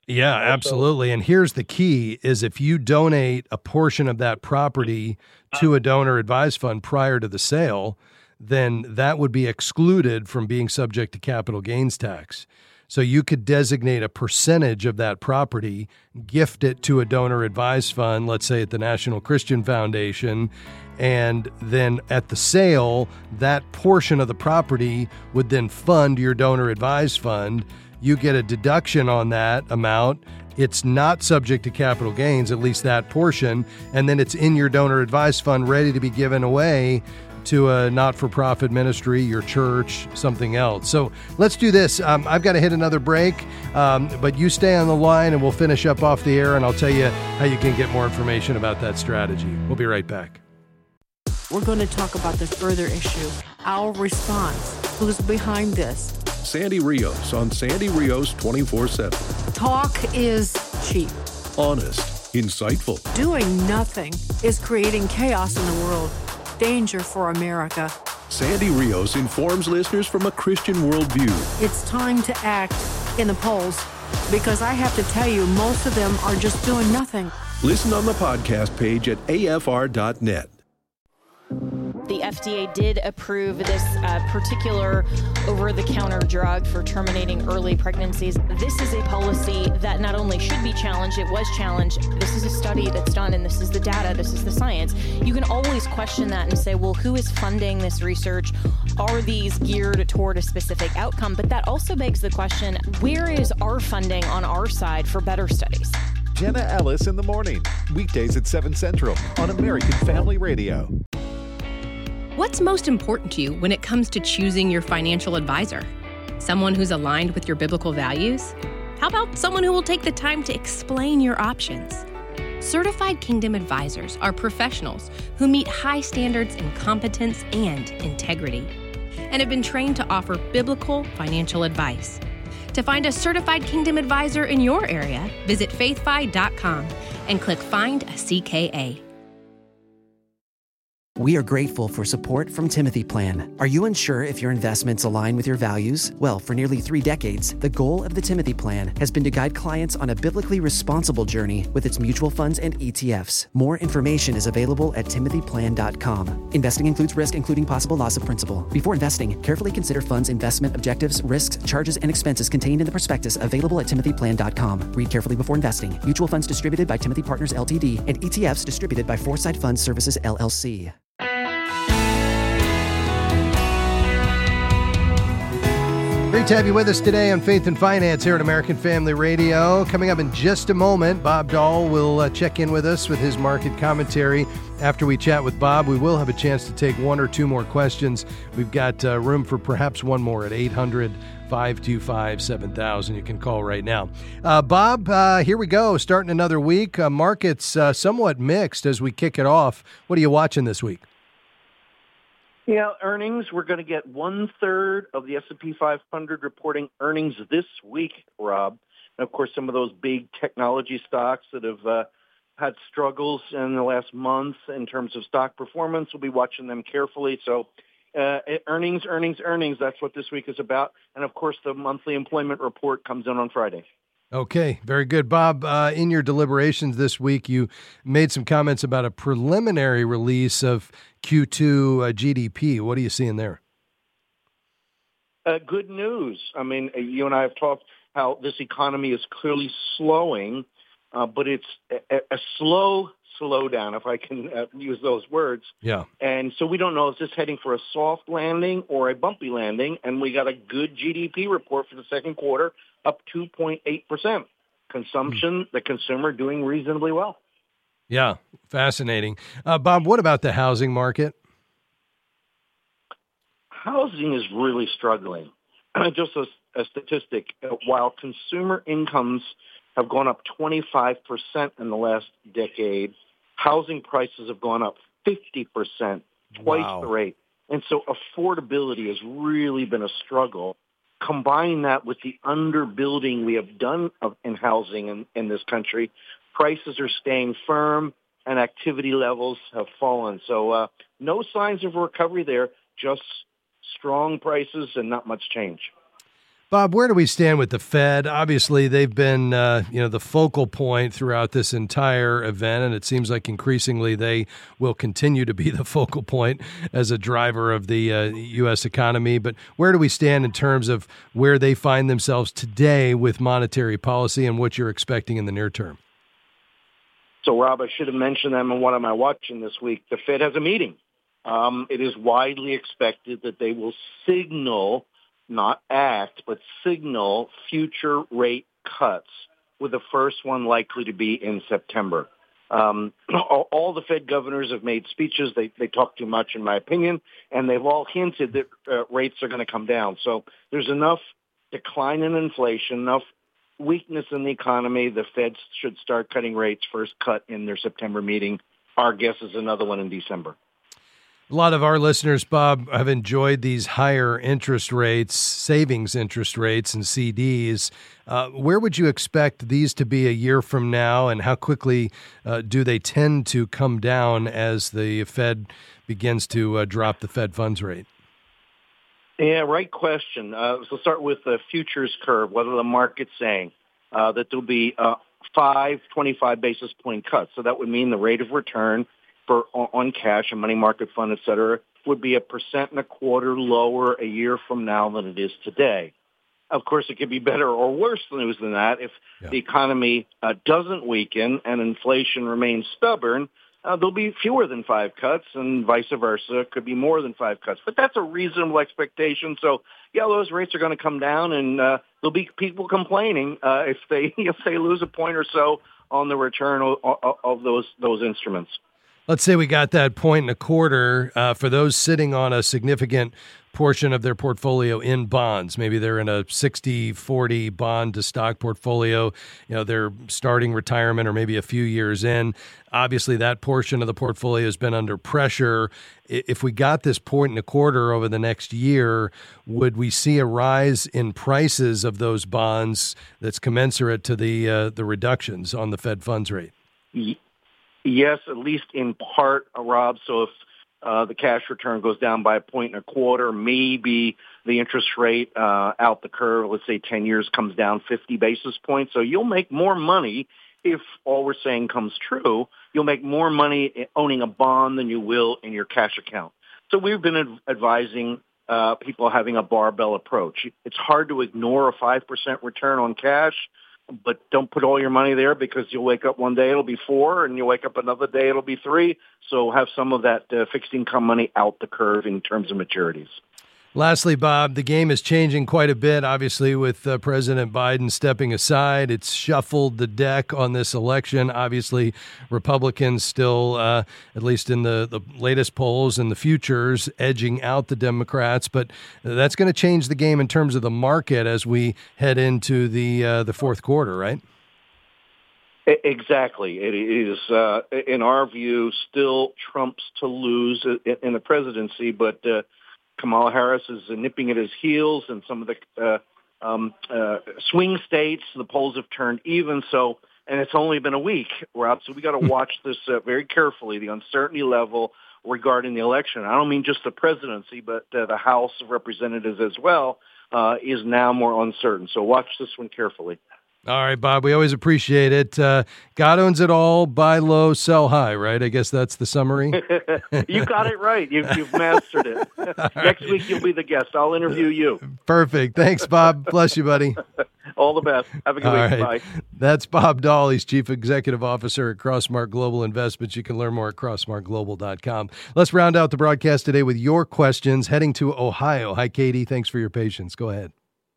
Yeah, absolutely. And here's the key is if you donate a portion of that property to a donor advised fund prior to the sale, then that would be excluded from being subject to capital gains tax. So you could designate a percentage of that property, gift it to a donor advised fund, let's say at the National Christian Foundation, and then at the sale, that portion of the property would then fund your donor advised fund. You get a deduction on that amount. It's not subject to capital gains, at least that portion, and then it's in your donor advised fund ready to be given away to a not-for-profit ministry, your church, something else. So let's do this. Um, I've got to hit another break, um, but you stay on the line and we'll finish up off the air and I'll tell you how you can get more information about that strategy. We'll be right back. We're going to talk about the further issue, our response, who's behind this. Sandy Rios on Sandy Rios twenty-four seven. Talk is cheap. Honest, insightful. Doing nothing is creating chaos in the world. Danger for America. Sandy Rios informs listeners from a Christian worldview. It's time to act in the polls because I have to tell you, most of them are just doing nothing. Listen on the podcast page at A F R dot net. The F D A did approve this uh, particular over-the-counter drug for terminating early pregnancies. This is a policy that not only should be challenged, it was challenged. This is a study that's done, and this is the data, this is the science. You can always question that and say, well, who is funding this research? Are these geared toward a specific outcome? But that also begs the question, where is our funding on our side for better studies? Jenna Ellis in the morning, weekdays at seven Central on American Family Radio. What's most important to you when it comes to choosing your financial advisor? Someone who's aligned with your biblical values? How about someone who will take the time to explain your options? Certified Kingdom Advisors are professionals who meet high standards in competence and integrity and have been trained to offer biblical financial advice. To find a Certified Kingdom Advisor in your area, visit faith fi dot com and click Find a C K A. We are grateful for support from Timothy Plan. Are you unsure if your investments align with your values? Well, for nearly three decades, the goal of the Timothy Plan has been to guide clients on a biblically responsible journey with its mutual funds and E T Fs. More information is available at timothy plan dot com. Investing includes risk, including possible loss of principal. Before investing, carefully consider funds' investment objectives, risks, charges, and expenses contained in the prospectus available at timothy plan dot com. Read carefully before investing. Mutual funds distributed by Timothy Partners L T D and E T Fs distributed by Foresight Fund Services L L C. Great to have you with us today on Faith and Finance here at American Family Radio. Coming up in just a moment, Bob Dahl will uh, check in with us with his market commentary. After we chat with Bob, we will have a chance to take one or two more questions. We've got uh, room for perhaps one more at eight hundred, five two five, seven thousand. You can call right now. Uh, Bob, uh, here we go. Starting another week. Uh, markets uh, somewhat mixed as we kick it off. What are you watching this week? Yeah, earnings. We're going to get one-third of the S and P five hundred reporting earnings this week, Rob. And, of course, some of those big technology stocks that have uh, had struggles in the last month in terms of stock performance, we'll be watching them carefully. So uh, earnings, earnings, earnings, that's what this week is about. And, of course, the monthly employment report comes in on Friday. Okay, very good. Bob, uh, in your deliberations this week, you made some comments about a preliminary release of Q two uh, G D P. What are you seeing there? Uh, good news. I mean, you and I have talked how this economy is clearly slowing, uh, but it's a, a slow slowdown, if I can uh, use those words. Yeah. And so we don't know, is this heading for a soft landing or a bumpy landing? And we got a good G D P report for the second quarter, up two point eight percent. Consumption, mm. the consumer doing reasonably well. Yeah, fascinating. Uh, Bob, what about the housing market? Housing is really struggling. Just a, a statistic, while consumer incomes have gone up twenty-five percent in the last decade, housing prices have gone up fifty percent, twice wow. the rate. And so affordability has really been a struggle. Combine that with the underbuilding we have done of, in housing in, in this country, prices are staying firm and activity levels have fallen. So uh, no signs of recovery there, just strong prices and not much change. Bob, where do we stand with the Fed? Obviously, they've been, uh, you know, the focal point throughout this entire event, and it seems like increasingly they will continue to be the focal point as a driver of the uh, U S economy. But where do we stand in terms of where they find themselves today with monetary policy and what you're expecting in the near term? So, Rob, I should have mentioned them in what am I watching this week. The Fed has a meeting. Um, it is widely expected that they will signal, not act, but signal future rate cuts, with the first one likely to be in September. Um, all, all the Fed governors have made speeches. They, they talk too much, in my opinion, and they've all hinted that uh, rates are going to come down. So there's enough decline in inflation, enough weakness in the economy. The Fed should start cutting rates, first cut in their September meeting. Our guess is another one in December. A lot of our listeners, Bob, have enjoyed these higher interest rates, savings interest rates and C Ds. Uh, where would you expect these to be a year from now, and how quickly uh, do they tend to come down as the Fed begins to uh, drop the Fed funds rate? Yeah, right question. Uh, so let's start with the futures curve. What are the markets saying? Uh, that there'll be uh, five twenty-five basis point cuts. So that would mean the rate of return for on cash, a money market fund, et cetera, would be a percent and a quarter lower a year from now than it is today. Of course, it could be better or worse news than that. If yeah. the economy uh, doesn't weaken and inflation remains stubborn, uh, there'll be fewer than five cuts, and vice versa. It could be more than five cuts. But that's a reasonable expectation. So, yeah, those rates are going to come down, and uh, there'll be people complaining uh, if they if they lose a point or so on the return of, of, of those those instruments. Let's say we got that point and a quarter uh, for those sitting on a significant portion of their portfolio in bonds. Maybe they're in a sixty forty bond to stock portfolio. You know, they're starting retirement or maybe a few years in. Obviously, that portion of the portfolio has been under pressure. If we got this point and a quarter over the next year, would we see a rise in prices of those bonds that's commensurate to the uh, the reductions on the Fed funds rate? Yes, at least in part, uh, Rob. So if uh, the cash return goes down by a point and a quarter, maybe the interest rate uh, out the curve, let's say ten years, comes down fifty basis points. So you'll make more money if all we're saying comes true. You'll make more money owning a bond than you will in your cash account. So we've been adv- advising uh, people having a barbell approach. It's hard to ignore a five percent return on cash, but don't put all your money there, because you'll wake up one day, it'll be four, and you'll wake up another day, it'll be three. So have some of that uh, fixed income money out the curve in terms of maturities. Lastly, Bob, the game is changing quite a bit, obviously, with uh, President Biden stepping aside. It's shuffled the deck on this election. Obviously, Republicans still, uh, at least in the, the latest polls and the futures, edging out the Democrats. But that's going to change the game in terms of the market as we head into the uh, the fourth quarter, right? Exactly. It is, uh, in our view, still Trump's to lose in the presidency, but uh, Kamala Harris is nipping at his heels, and some of the uh, um, uh, swing states, the polls have turned even. So, and it's only been a week, Rob. So we got to watch this uh, very carefully. The uncertainty level regarding the election, I don't mean just the presidency, but uh, the House of Representatives as well, uh, is now more uncertain. So watch this one carefully. All right, Bob, we always appreciate it. Uh, God owns it all. Buy low, sell high, right? I guess that's the summary. You got it right. You've, you've mastered it. Next right. week, you'll be the guest. I'll interview you. Perfect. Thanks, Bob. Bless you, buddy. All the best. Have a good all week. Right. Bye. That's Bob Dahl. He's Chief Executive Officer at Crossmark Global Investments. You can learn more at crossmark global dot com. Let's round out the broadcast today with your questions. Heading to Ohio. Hi, Katie. Thanks for your patience. Go ahead.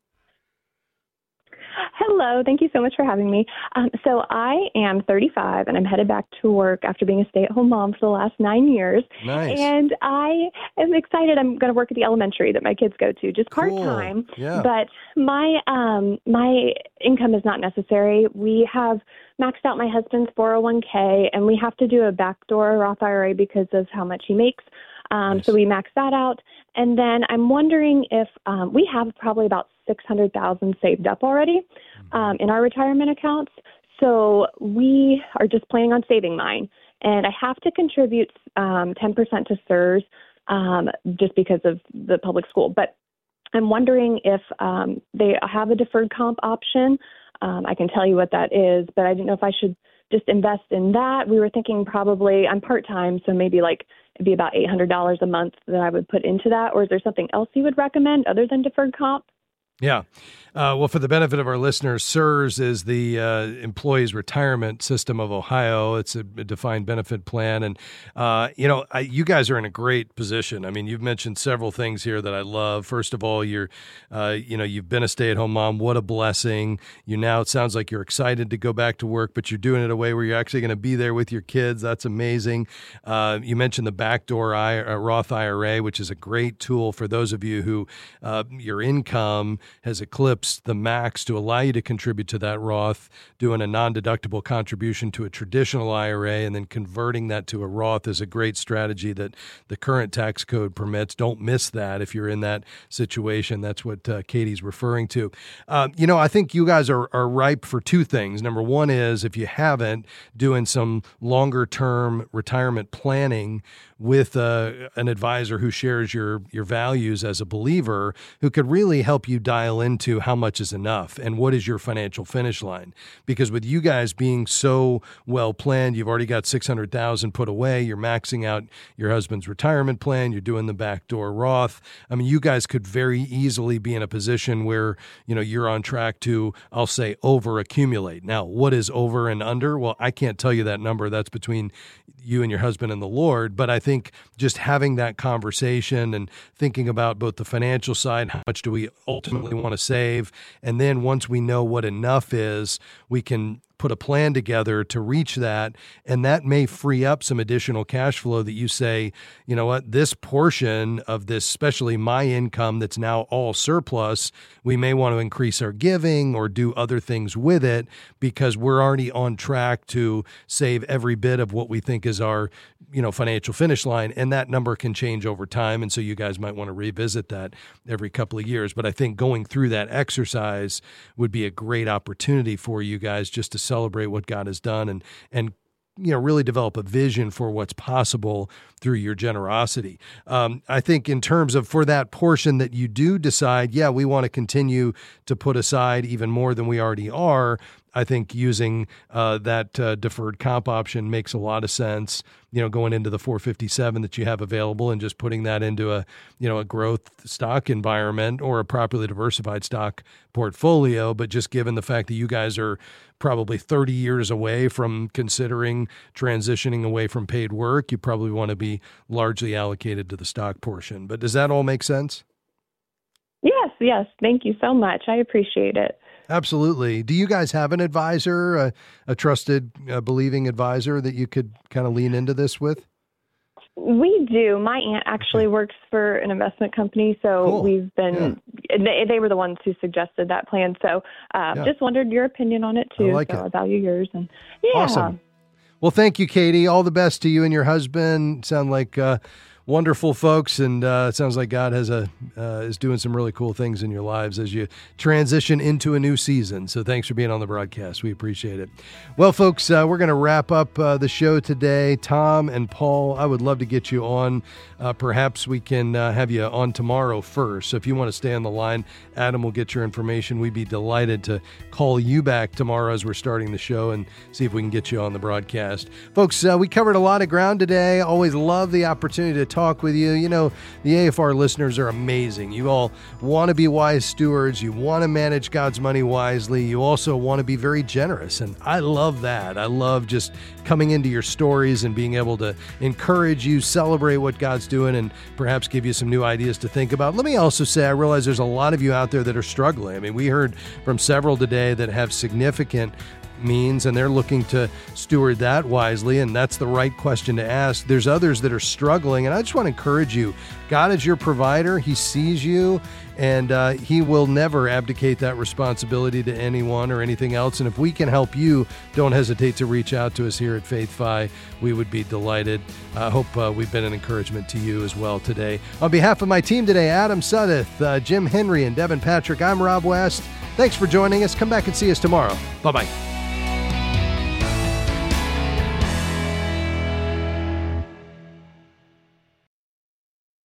Hello. Thank you so much for having me. Um, so I am thirty-five, and I'm headed back to work after being a stay-at-home mom for the last nine years. Nice. And I am excited. I'm going to work at the elementary that my kids go to, just Cool. part-time. Yeah. But my um, my income is not necessary. We have maxed out my husband's four oh one k, and we have to do a backdoor Roth I R A because of how much he makes. Um, nice. So we maxed that out. And then I'm wondering if um, we have probably about six hundred thousand dollars saved up already um, in our retirement accounts. So we are just planning on saving mine. And I have to contribute um, ten percent to S E R S um, just because of the public school. But I'm wondering if um, they have a deferred comp option. Um, I can tell you what that is, but I didn't know if I should just invest in that. We were thinking probably, I'm part-time, so maybe like it'd be about eight hundred dollars a month that I would put into that. Or is there something else you would recommend other than deferred comp? Yeah. Uh, well, for the benefit of our listeners, S E R S is the uh, Employees Retirement System of Ohio. It's a, a defined benefit plan. And, uh, you know, I, you guys are in a great position. I mean, you've mentioned several things here that I love. First of all, you're, uh, you know, you've been a stay-at-home mom. What a blessing. You now, it sounds like you're excited to go back to work, but you're doing it a way where you're actually going to be there with your kids. That's amazing. Uh, you mentioned the backdoor I, uh, Roth I R A, which is a great tool for those of you who uh, your income has eclipsed the max to allow you to contribute to that Roth, doing a non-deductible contribution to a traditional I R A and then converting that to a Roth is a great strategy that the current tax code permits. Don't miss that if you're in that situation. That's what uh, Katie's referring to. Uh, you know, I think you guys are, are ripe for two things. Number one is, if you haven't, doing some longer-term retirement planning with uh, an advisor who shares your your values as a believer, who could really help you dial into how much is enough and what is your financial finish line. Because with you guys being so well planned, you've already got six hundred thousand dollars put away, you're maxing out your husband's retirement plan, you're doing the backdoor Roth. I mean, you guys could very easily be in a position where, you know, you're on track to, I'll say, over accumulate. Now, what is over and under? Well, I can't tell you that number. That's between you and your husband and the Lord. But I think just having that conversation and thinking about both the financial side, how much do we ultimately want to save? And then once we know what enough is, we can put a plan together to reach that. And that may free up some additional cash flow that you say, you know what, this portion of this, especially my income that's now all surplus, we may want to increase our giving or do other things with it because we're already on track to save every bit of what we think is our, you know, financial finish line. And that number can change over time. And so you guys might want to revisit that every couple of years. But I think going through that exercise would be a great opportunity for you guys just to celebrate what God has done and, and, you know, really develop a vision for what's possible through your generosity. Um, I think in terms of for that portion that you do decide, yeah, we want to continue to put aside even more than we already are, I think using uh, that uh, deferred comp option makes a lot of sense, you know, going into the four fifty-seven that you have available and just putting that into a, you know, a growth stock environment or a properly diversified stock portfolio. But just given the fact that you guys are probably thirty years away from considering transitioning away from paid work, you probably want to be largely allocated to the stock portion. But does that all make sense? Yes, yes. Thank you so much. I appreciate it. Absolutely. Do you guys have an advisor, a, a trusted, uh, believing advisor that you could kind of lean into this with? We do. My aunt actually works for an investment company, so cool. we've been, yeah. they, they were the ones who suggested that plan. So uh, yeah. just wondered your opinion on it too. I like so it. I value yours. And yeah. Awesome. Well, thank you, Katie. All the best to you and your husband. Sound like uh, wonderful folks, and uh, it sounds like God has a uh, is doing some really cool things in your lives as you transition into a new season. So thanks for being on the broadcast. We appreciate it. Well, folks, uh, we're going to wrap up uh, the show today. Tom and Paul, I would love to get you on. Uh, perhaps we can uh, have you on tomorrow first. So if you want to stay on the line, Adam will get your information. We'd be delighted to call you back tomorrow as we're starting the show and see if we can get you on the broadcast. Folks, uh, we covered a lot of ground today. Always love the opportunity to talk with you. You know, the A F R listeners are amazing. You all want to be wise stewards. You want to manage God's money wisely. You also want to be very generous. And I love that. I love just coming into your stories and being able to encourage you, celebrate what God's doing, and perhaps give you some new ideas to think about. Let me also say, I realize there's a lot of you out there that are struggling. I mean, we heard from several today that have significant means, and they're looking to steward that wisely, and that's the right question to ask. There's others that are struggling, and I just want to encourage you. God is your provider. He sees you, and uh, He will never abdicate that responsibility to anyone or anything else. And if we can help you, don't hesitate to reach out to us here at FaithFi. We would be delighted. I uh, hope uh, we've been an encouragement to you as well today. On behalf of my team today, Adam Suddeth, uh, Jim Henry, and Devin Patrick, I'm Rob West. Thanks for joining us. Come back and see us tomorrow. Bye-bye.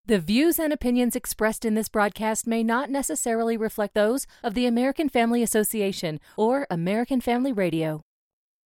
The views and opinions expressed in this broadcast may not necessarily reflect those of the American Family Association or American Family Radio.